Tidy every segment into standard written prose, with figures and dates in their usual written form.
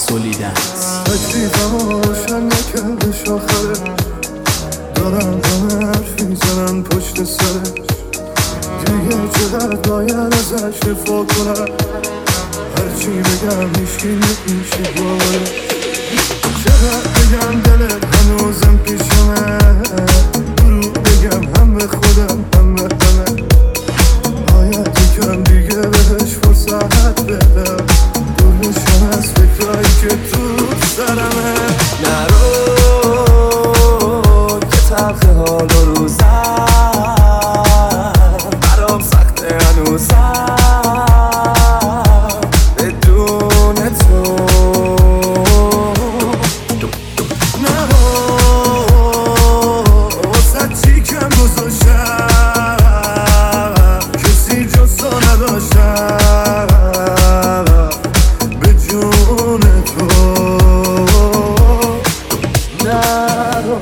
سولیدنس. تکلیفم روشن نکردش آخرش، دارم همه حرف میزنن پشت سرش، دیگه چقدر باید ازش دفاع کنم، هرچی بگم هیچکی نمیشه باورش، چقدر بگم دلت هنوزم پیشمه، دروغ بگم هم به خودم هم به همه، باید یکم دیگه بهش فرصت بدم، دور نشم از فکرایی که تو سرمه. نرو که تلخ حال و روزم برام سخته هنوزم بدون تو. نرو واسه چی کم گذاشتم، کسی جز تو نداشتم به جون تو. نرو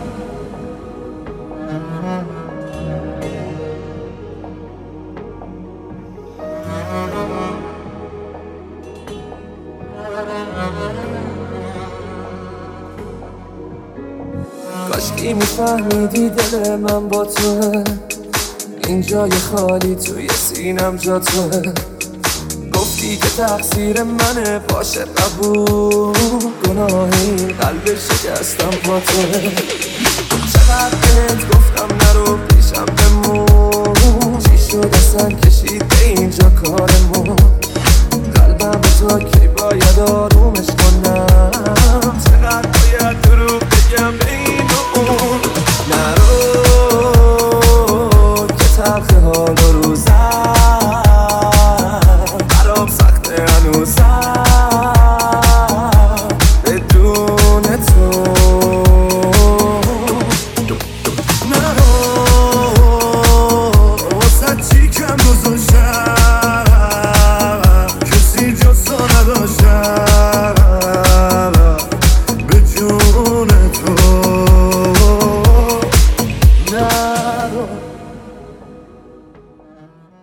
کاشکی میفهمیدی دل من با توه، این جای خالی توی سینم جا توه، گفتی که تقصیر منه باشه قبول، گناه این قلب شکستم با توه، چقدر بهت گفتم نرو پیشم بمون، چی شد اصلا کشید به اینجا کارمون، قلبم تو کی باید آرومش کنم، چقدر باید دروغ بگم به این و اون. نرو که تلخ حال و روزم